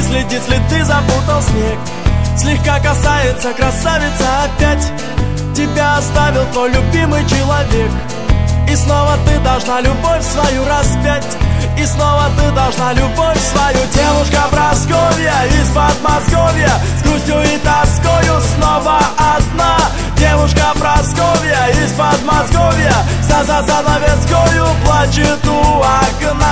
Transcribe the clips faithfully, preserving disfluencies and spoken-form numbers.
следит, следы запутал снег. Слегка касается красавица опять. Тебя оставил твой любимый человек. И снова ты должна любовь свою распять. И снова ты должна любовь свою. Девушка Прасковья из Подмосковья, с грустью и тоскою снова одна. Девушка Прасковья из Подмосковья, за за занавескою плачет у окна.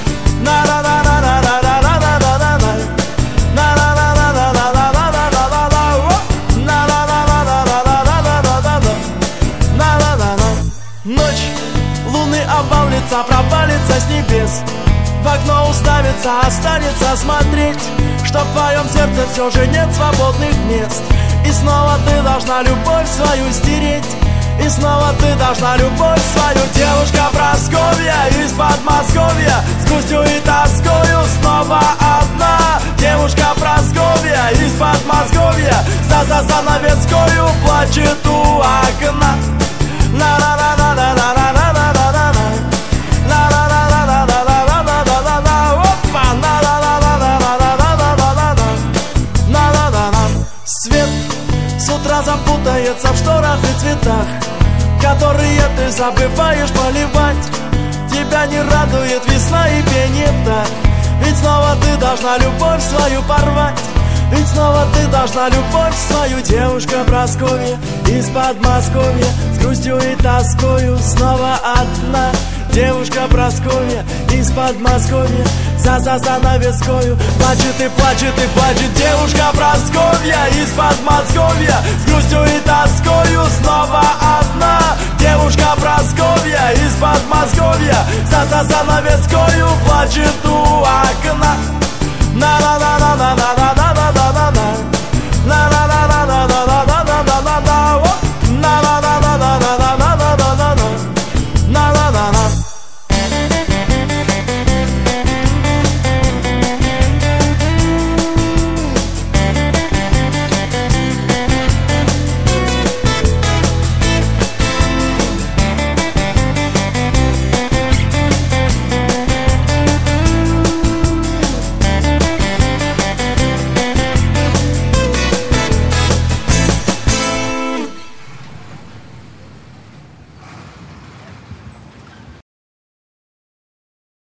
Ночь, лунный овал лица провалится с небес. В окно уставится, останется смотреть, что в твоем сердце все же нет свободных мест. И снова ты должна любовь свою стереть. И снова ты должна любовь свою. Девушка Прасковья из Подмосковья, с грустью и тоскою снова одна. Девушка Прасковья из Подмосковья, за за занавескою плачет у окна. Свет с утра запутается в шторах и цветах, которые ты забываешь поливать. Тебя не радует весна и пение птах. Ведь снова ты должна любовь свою порвать. Ведь снова ты должна любовь свою. Девушка Прасковья из Подмосковья, с грустью и тоскою снова одна. Девушка Прасковья из Подмосковья, за за занавескою плачет и плачет и плачет. Девушка Прасковья из Подмосковья, с грустью и тоскою снова одна. Девушка Прасковья из Подмосковья, за за занавескою плачет у окна.